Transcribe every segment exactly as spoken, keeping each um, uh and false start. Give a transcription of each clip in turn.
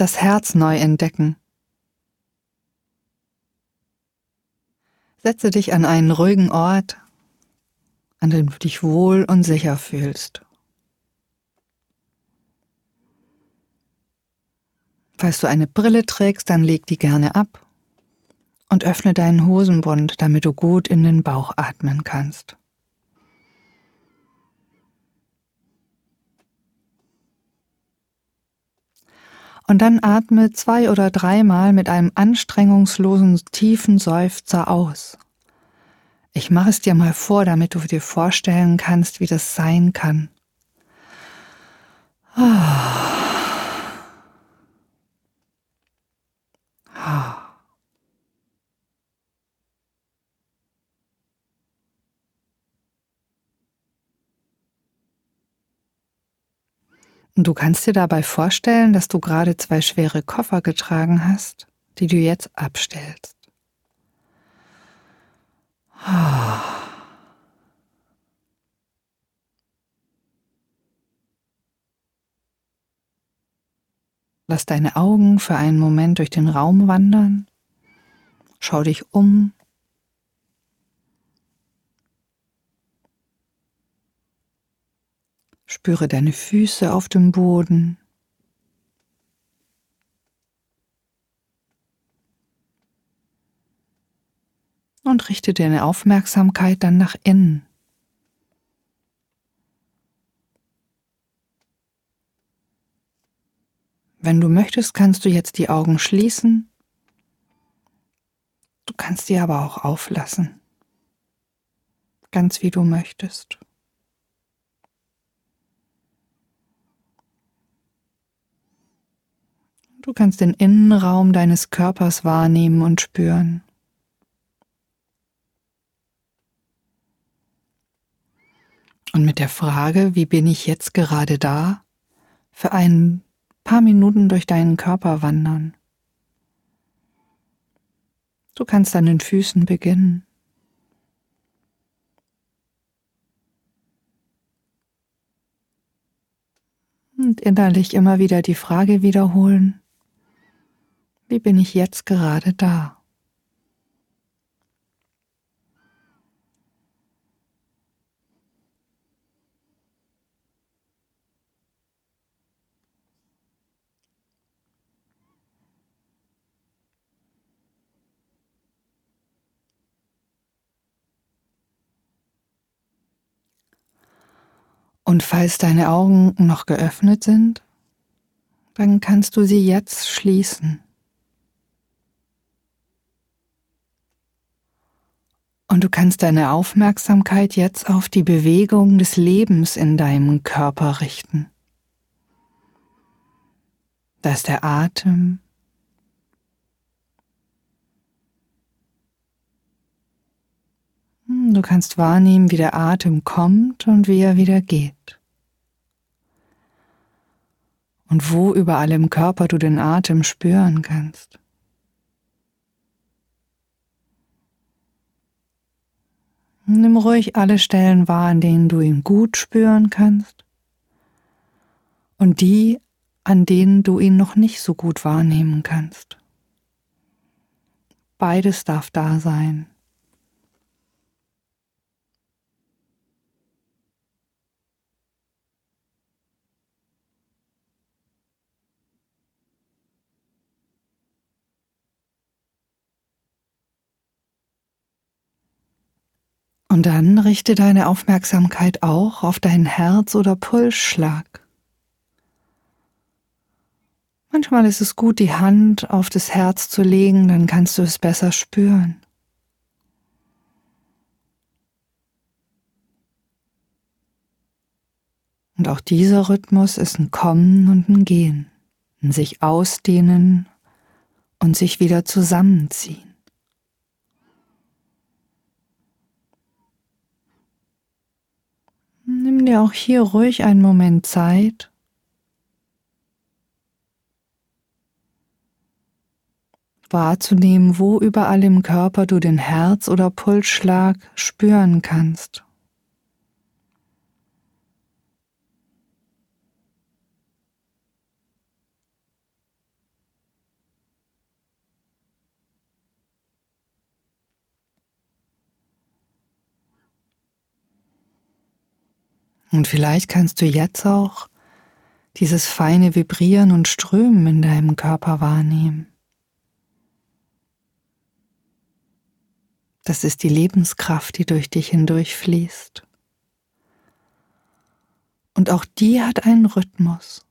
das Herz neu entdecken. Setze dich an einen ruhigen Ort, an dem du dich wohl und sicher fühlst. Falls du eine Brille trägst, dann leg die gerne ab und öffne deinen Hosenbund, damit du gut in den Bauch atmen kannst. Und dann atme zwei oder dreimal mit einem anstrengungslosen, tiefen Seufzer aus. Ich mache es dir mal vor, damit du dir vorstellen kannst, wie das sein kann. Und du kannst dir dabei vorstellen, dass du gerade zwei schwere Koffer getragen hast, die du jetzt abstellst. Lass deine Augen für einen Moment durch den Raum wandern. Schau dich um. Spüre deine Füße auf dem Boden. Und richte deine Aufmerksamkeit dann nach innen. Wenn du möchtest, kannst du jetzt die Augen schließen. Du kannst sie aber auch auflassen. Ganz wie du möchtest. Du kannst den Innenraum deines Körpers wahrnehmen und spüren. Und mit der Frage, wie bin ich jetzt gerade da, für ein paar Minuten durch deinen Körper wandern. Du kannst an den Füßen beginnen. Und innerlich immer wieder die Frage wiederholen, wie bin ich jetzt gerade da? Und falls deine Augen noch geöffnet sind, dann kannst du sie jetzt schließen. Und du kannst deine Aufmerksamkeit jetzt auf die Bewegung des Lebens in deinem Körper richten. Da ist der Atem. Du kannst wahrnehmen, wie der Atem kommt und wie er wieder geht. Und wo überall im Körper du den Atem spüren kannst. Nimm ruhig alle Stellen wahr, an denen du ihn gut spüren kannst und die, an denen du ihn noch nicht so gut wahrnehmen kannst. Beides darf da sein. Und dann richte deine Aufmerksamkeit auch auf deinen Herz- oder Pulsschlag. Manchmal ist es gut, die Hand auf das Herz zu legen, dann kannst du es besser spüren. Und auch dieser Rhythmus ist ein Kommen und ein Gehen, ein sich ausdehnen und sich wieder zusammenziehen. Nimm dir auch hier ruhig einen Moment Zeit, wahrzunehmen, wo überall im Körper du den Herz- oder Pulsschlag spüren kannst. Und vielleicht kannst du jetzt auch dieses feine Vibrieren und Strömen in deinem Körper wahrnehmen. Das ist die Lebenskraft, die durch dich hindurchfließt. Und auch die hat einen Rhythmus.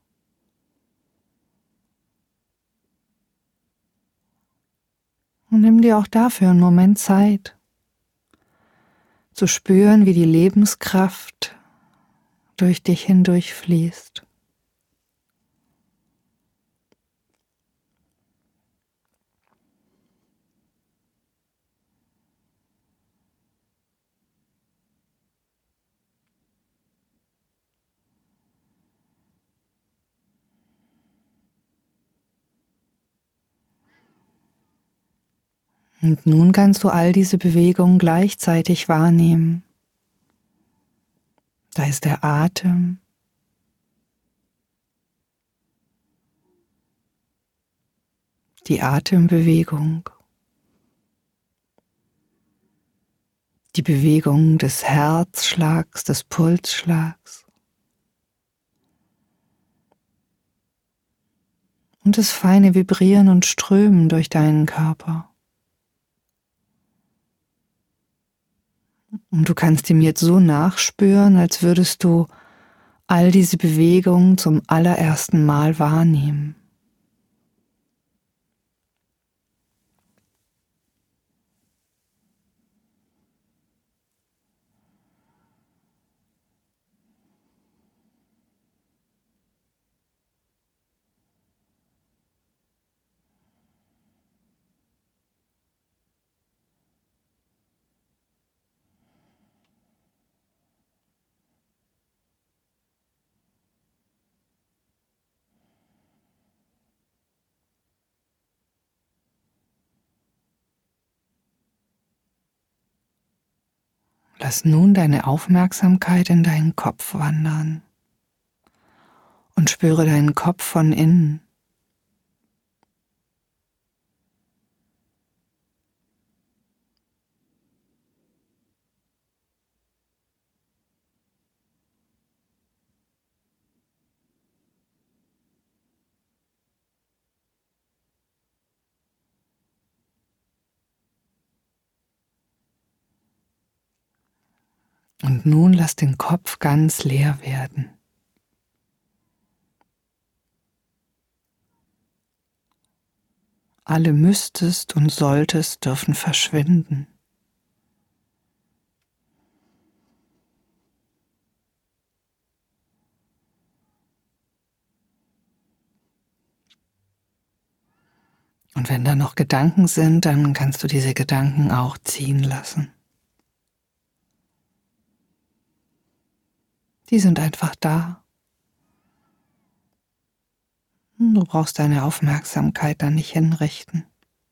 Und nimm dir auch dafür einen Moment Zeit, zu spüren, wie die Lebenskraft durch dich hindurchfließt. Und nun kannst du all diese Bewegungen gleichzeitig wahrnehmen. Da ist der Atem, die Atembewegung, die Bewegung des Herzschlags, des Pulsschlags und das feine Vibrieren und Strömen durch deinen Körper. Und du kannst ihm jetzt so nachspüren, als würdest du all diese Bewegungen zum allerersten Mal wahrnehmen. Lass nun deine Aufmerksamkeit in deinen Kopf wandern und spüre deinen Kopf von innen. Und nun lass den Kopf ganz leer werden. Alle müsstest und solltest dürfen verschwinden. Und wenn da noch Gedanken sind, dann kannst du diese Gedanken auch ziehen lassen. Die sind einfach da. Du brauchst deine Aufmerksamkeit da nicht hinrichten.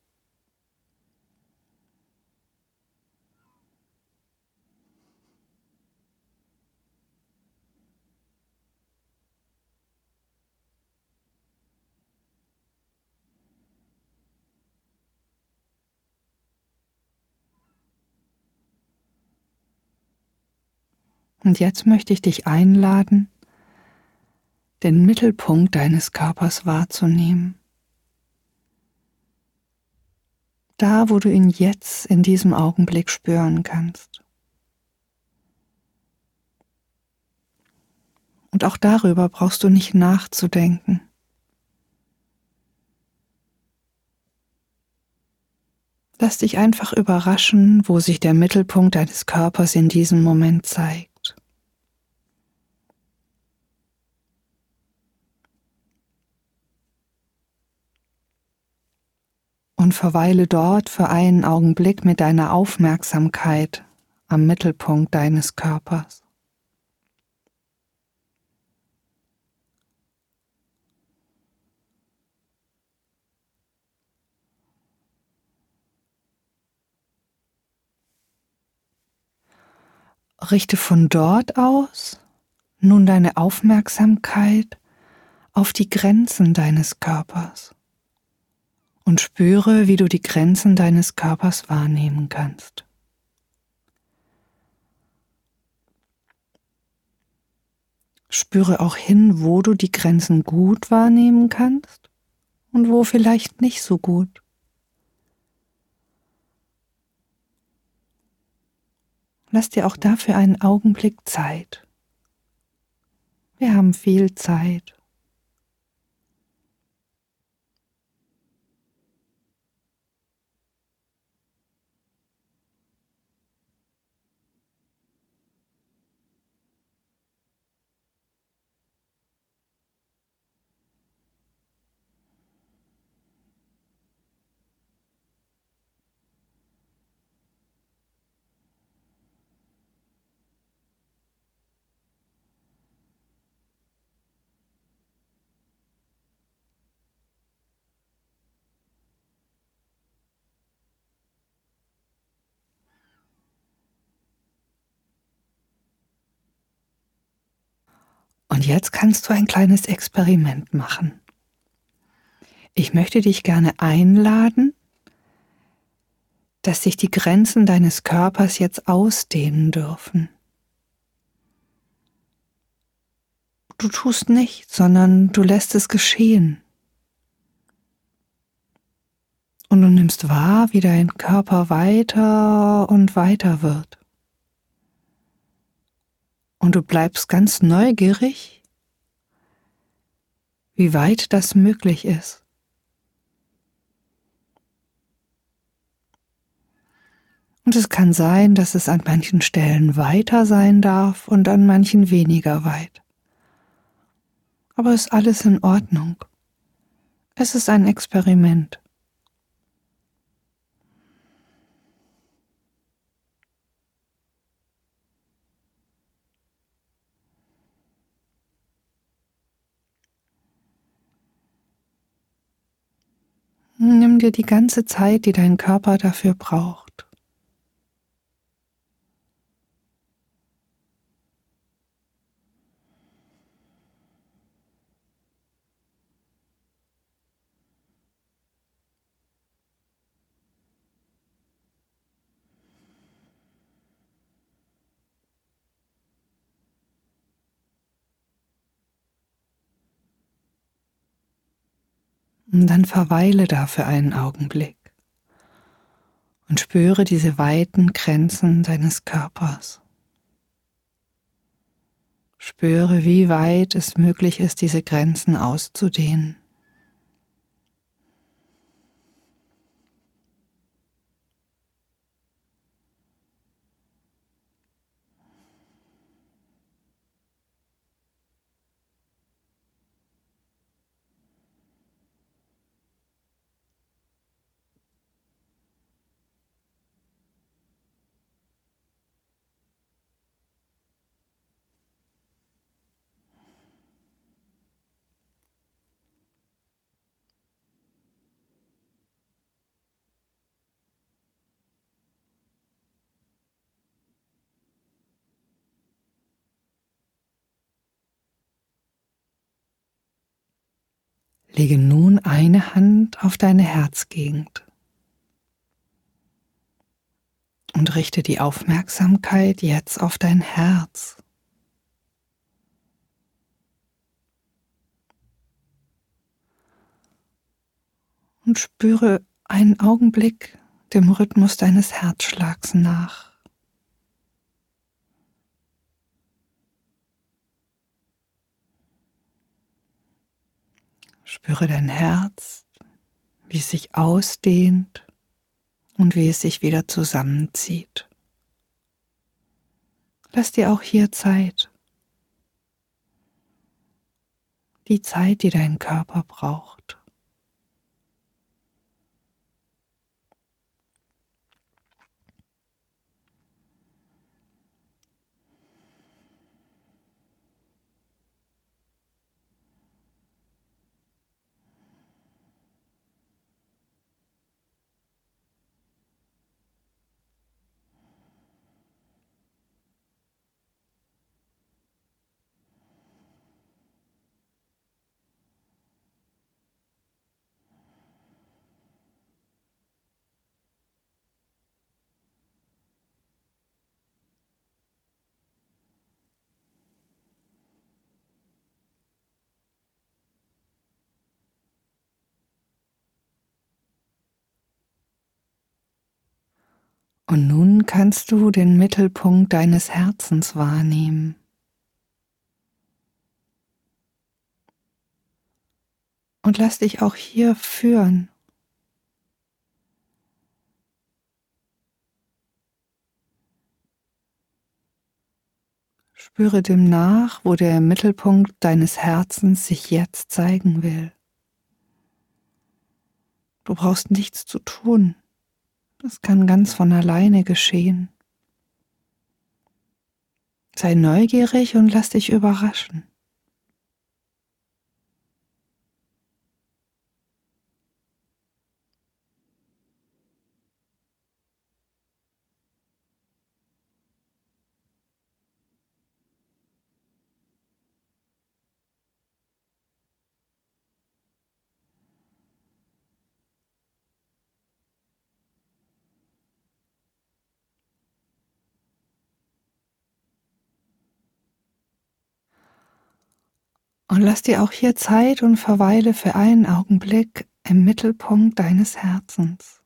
Und jetzt möchte ich dich einladen, den Mittelpunkt deines Körpers wahrzunehmen. Da, wo du ihn jetzt in diesem Augenblick spüren kannst. Und auch darüber brauchst du nicht nachzudenken. Lass dich einfach überraschen, wo sich der Mittelpunkt deines Körpers in diesem Moment zeigt. Und verweile dort für einen Augenblick mit deiner Aufmerksamkeit am Mittelpunkt deines Körpers. Richte von dort aus nun deine Aufmerksamkeit auf die Grenzen deines Körpers. Und spüre, wie du die Grenzen deines Körpers wahrnehmen kannst. Spüre auch hin, wo du die Grenzen gut wahrnehmen kannst und wo vielleicht nicht so gut. Lass dir auch dafür einen Augenblick Zeit. Wir haben viel Zeit. Und jetzt kannst du ein kleines Experiment machen. Ich möchte dich gerne einladen, dass sich die Grenzen deines Körpers jetzt ausdehnen dürfen. Du tust nichts, sondern du lässt es geschehen. Und du nimmst wahr, wie dein Körper weiter und weiter wird. Und du bleibst ganz neugierig, wie weit das möglich ist. Und es kann sein, dass es an manchen Stellen weiter sein darf und an manchen weniger weit. Aber es ist alles in Ordnung. Es ist ein Experiment. Nimm dir die ganze Zeit, die dein Körper dafür braucht. Und dann verweile da für einen Augenblick und spüre diese weiten Grenzen deines Körpers. Spüre, wie weit es möglich ist, diese Grenzen auszudehnen. Lege nun eine Hand auf deine Herzgegend und richte die Aufmerksamkeit jetzt auf dein Herz. Und spüre einen Augenblick dem Rhythmus deines Herzschlags nach. Spüre dein Herz, wie es sich ausdehnt und wie es sich wieder zusammenzieht. Lass dir auch hier Zeit. Die Zeit, die dein Körper braucht. Und nun kannst du den Mittelpunkt deines Herzens wahrnehmen. Und lass dich auch hier führen. Spüre dem nach, wo der Mittelpunkt deines Herzens sich jetzt zeigen will. Du brauchst nichts zu tun. Das kann ganz von alleine geschehen. Sei neugierig und lass dich überraschen. Und lass dir auch hier Zeit und verweile für einen Augenblick im Mittelpunkt deines Herzens.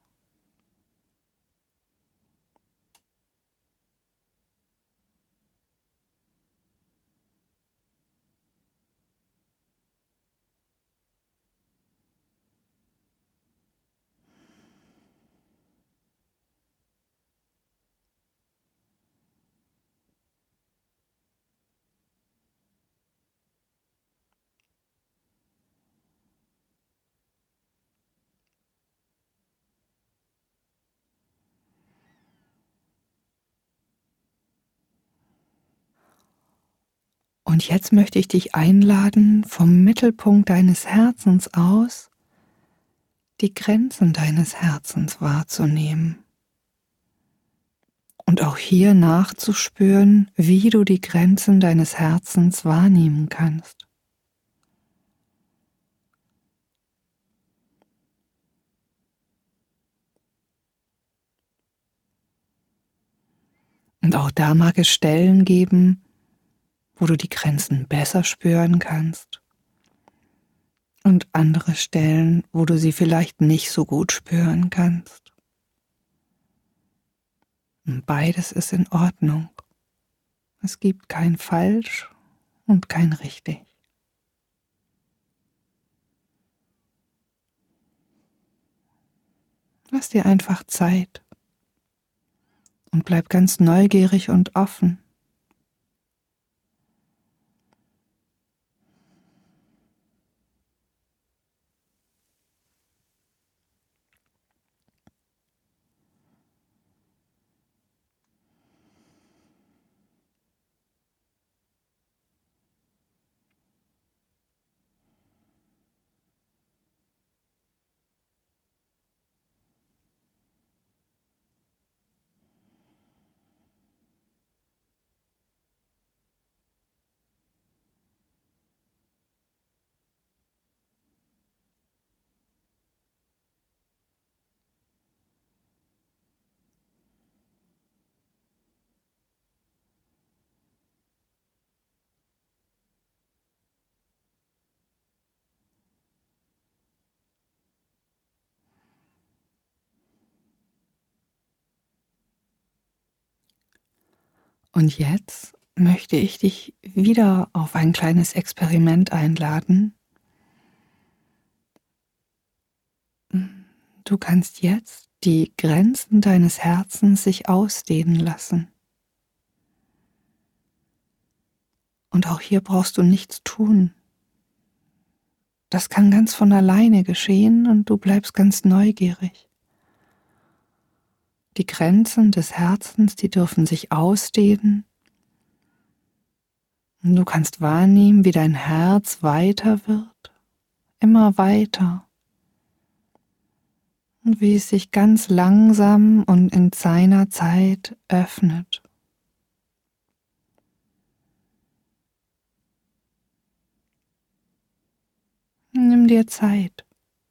Und jetzt möchte ich dich einladen, vom Mittelpunkt deines Herzens aus die Grenzen deines Herzens wahrzunehmen. Und auch hier nachzuspüren, wie du die Grenzen deines Herzens wahrnehmen kannst. Und auch da mag es Stellen geben, wo du die Grenzen besser spüren kannst. Und andere Stellen, wo du sie vielleicht nicht so gut spüren kannst. Und beides ist in Ordnung. Es gibt kein Falsch und kein Richtig. Lass dir einfach Zeit und bleib ganz neugierig und offen. Und jetzt möchte ich dich wieder auf ein kleines Experiment einladen. Du kannst jetzt die Grenzen deines Herzens sich ausdehnen lassen. Und auch hier brauchst du nichts tun. Das kann ganz von alleine geschehen und du bleibst ganz neugierig. Die Grenzen des Herzens, die dürfen sich ausdehnen. Und du kannst wahrnehmen, wie dein Herz weiter wird, immer weiter. Und wie es sich ganz langsam und in seiner Zeit öffnet. Nimm dir Zeit.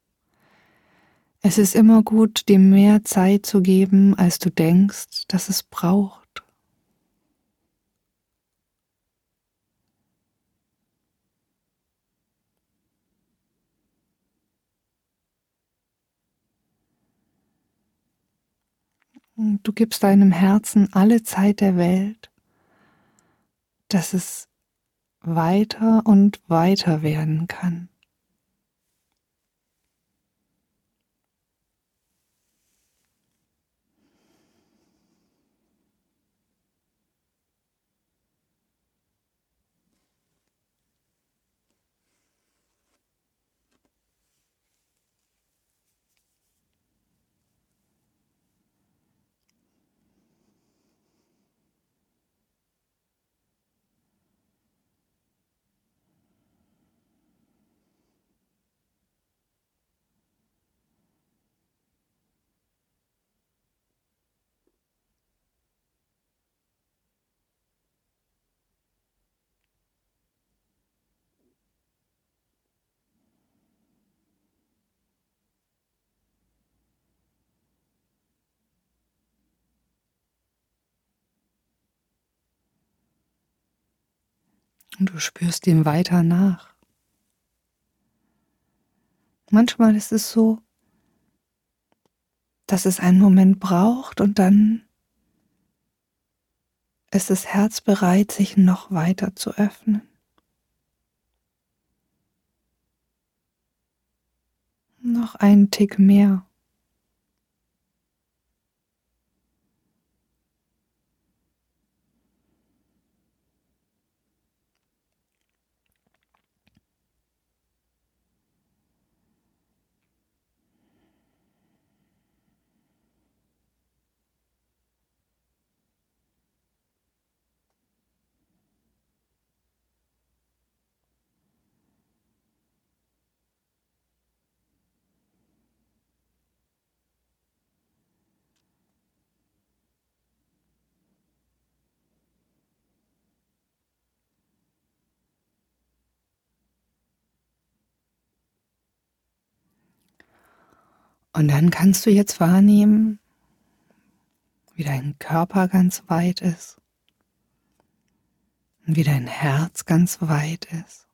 Es ist immer gut, dir mehr Zeit zu geben, als du denkst, dass es braucht. Du gibst deinem Herzen alle Zeit der Welt, dass es weiter und weiter werden kann. Und du spürst ihm weiter nach. Manchmal ist es so, dass es einen Moment braucht und dann ist das Herz bereit, sich noch weiter zu öffnen. Noch einen Tick mehr. Und dann kannst du jetzt wahrnehmen, wie dein Körper ganz weit ist und wie dein Herz ganz weit ist.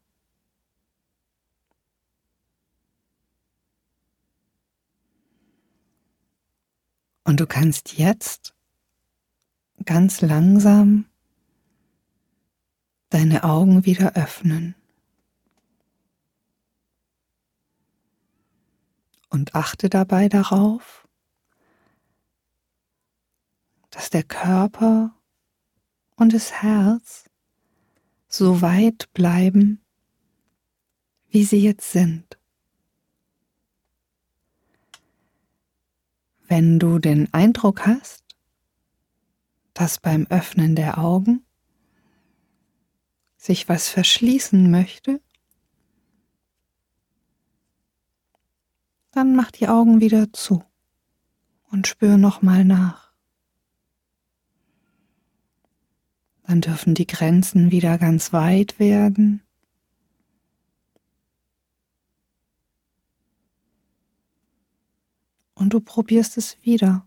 Und du kannst jetzt ganz langsam deine Augen wieder öffnen. Und achte dabei darauf, dass der Körper und das Herz so weit bleiben, wie sie jetzt sind. Wenn du den Eindruck hast, dass beim Öffnen der Augen sich was verschließen möchte, dann mach die Augen wieder zu und spür nochmal nach. Dann dürfen die Grenzen wieder ganz weit werden. Und du probierst es wieder.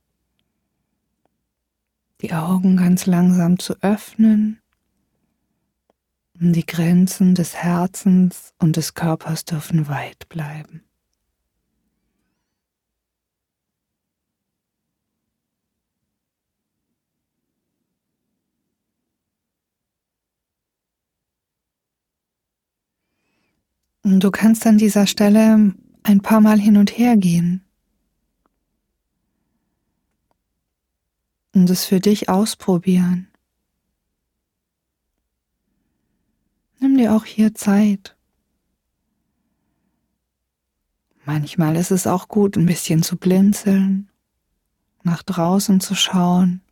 Die Augen ganz langsam zu öffnen. Und die Grenzen des Herzens und des Körpers dürfen weit bleiben. Und du kannst an dieser Stelle ein paar Mal hin und her gehen und es für dich ausprobieren. Nimm dir auch hier Zeit. Manchmal ist es auch gut, ein bisschen zu blinzeln, nach draußen zu schauen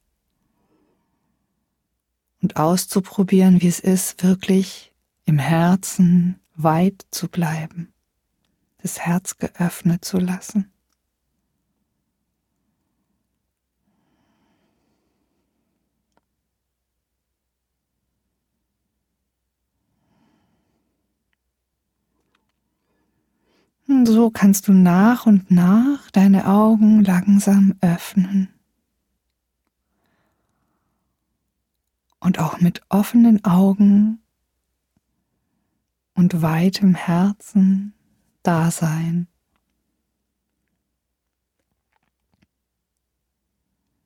und auszuprobieren, wie es ist, wirklich im Herzen weit zu bleiben, das Herz geöffnet zu lassen. Und so kannst du nach und nach deine Augen langsam öffnen. Und auch mit offenen Augen und weitem Herzen da sein.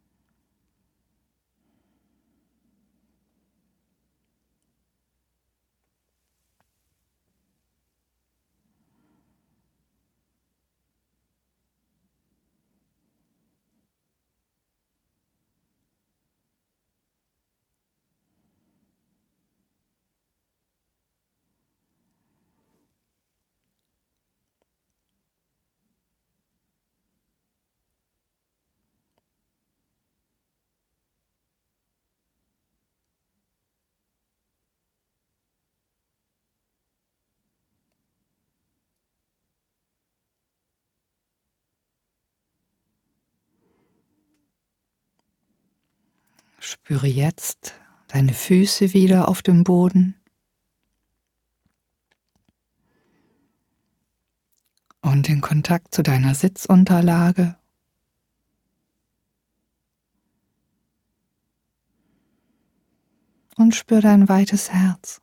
Spüre jetzt deine Füße wieder auf dem Boden und den Kontakt zu deiner Sitzunterlage. Und spür dein weites Herz.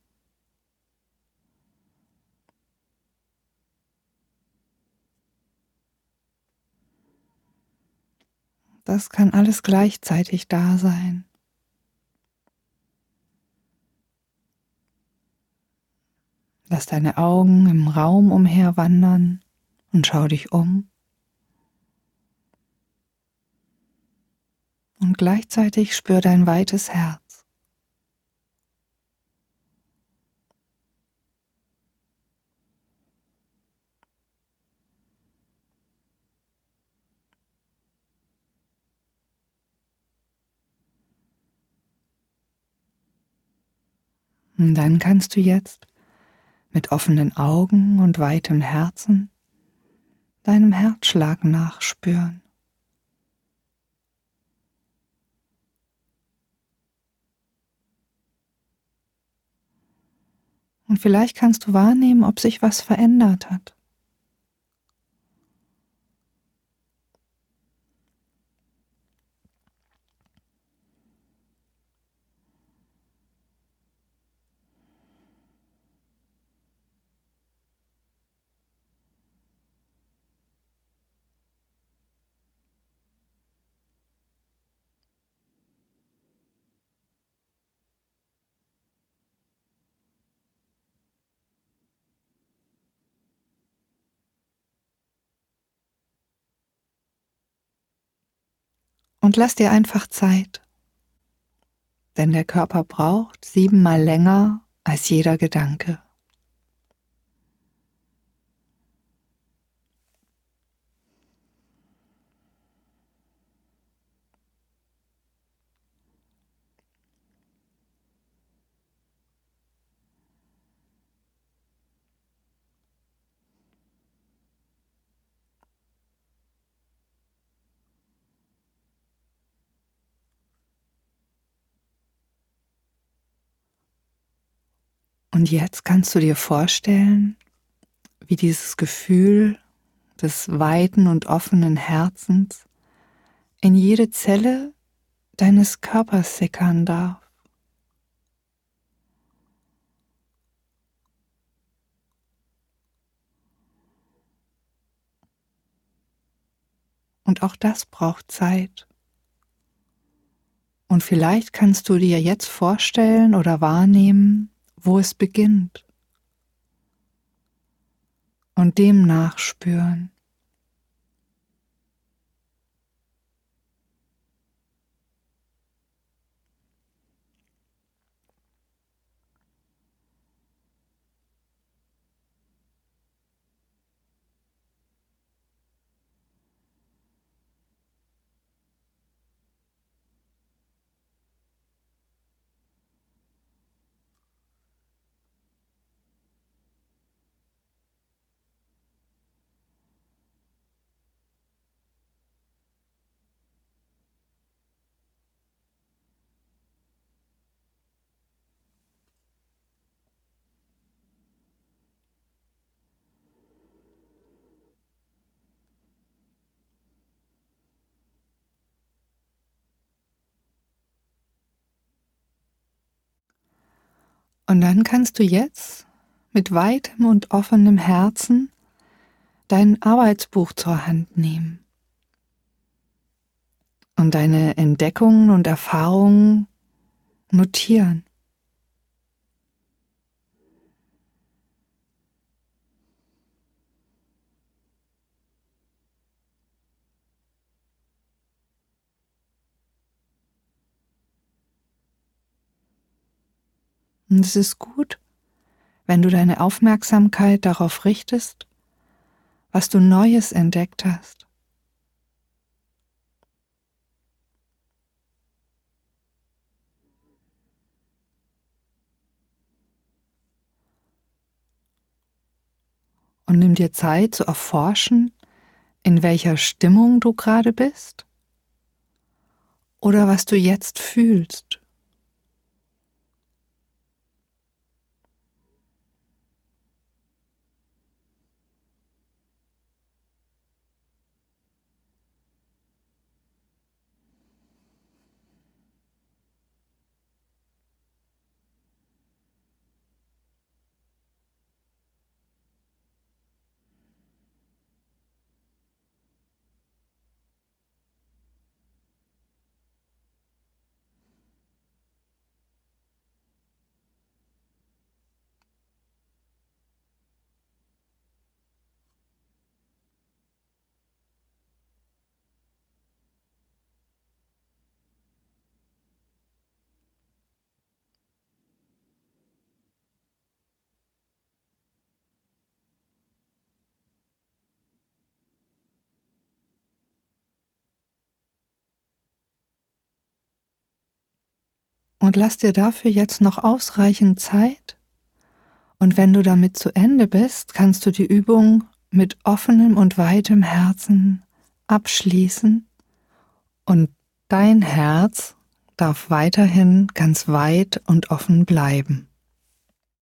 Das kann alles gleichzeitig da sein. Lass deine Augen im Raum umherwandern und schau dich um. Und gleichzeitig spür dein weites Herz. Und dann kannst du jetzt mit offenen Augen und weitem Herzen deinem Herzschlag nachspüren. Und vielleicht kannst du wahrnehmen, ob sich was verändert hat. Und lass dir einfach Zeit, denn der Körper braucht siebenmal länger als jeder Gedanke. Und jetzt kannst du dir vorstellen, wie dieses Gefühl des weiten und offenen Herzens in jede Zelle deines Körpers sickern darf. Und auch das braucht Zeit. Und vielleicht kannst du dir jetzt vorstellen oder wahrnehmen, wo es beginnt. Und dem nachspüren. Und dann kannst du jetzt mit weitem und offenem Herzen dein Arbeitsbuch zur Hand nehmen und deine Entdeckungen und Erfahrungen notieren. Und es ist gut, wenn du deine Aufmerksamkeit darauf richtest, was du Neues entdeckt hast. Und nimm dir Zeit zu erforschen, in welcher Stimmung du gerade bist oder was du jetzt fühlst. Und lass dir dafür jetzt noch ausreichend Zeit. Und wenn du damit zu Ende bist, kannst du die Übung mit offenem und weitem Herzen abschließen und dein Herz darf weiterhin ganz weit und offen bleiben.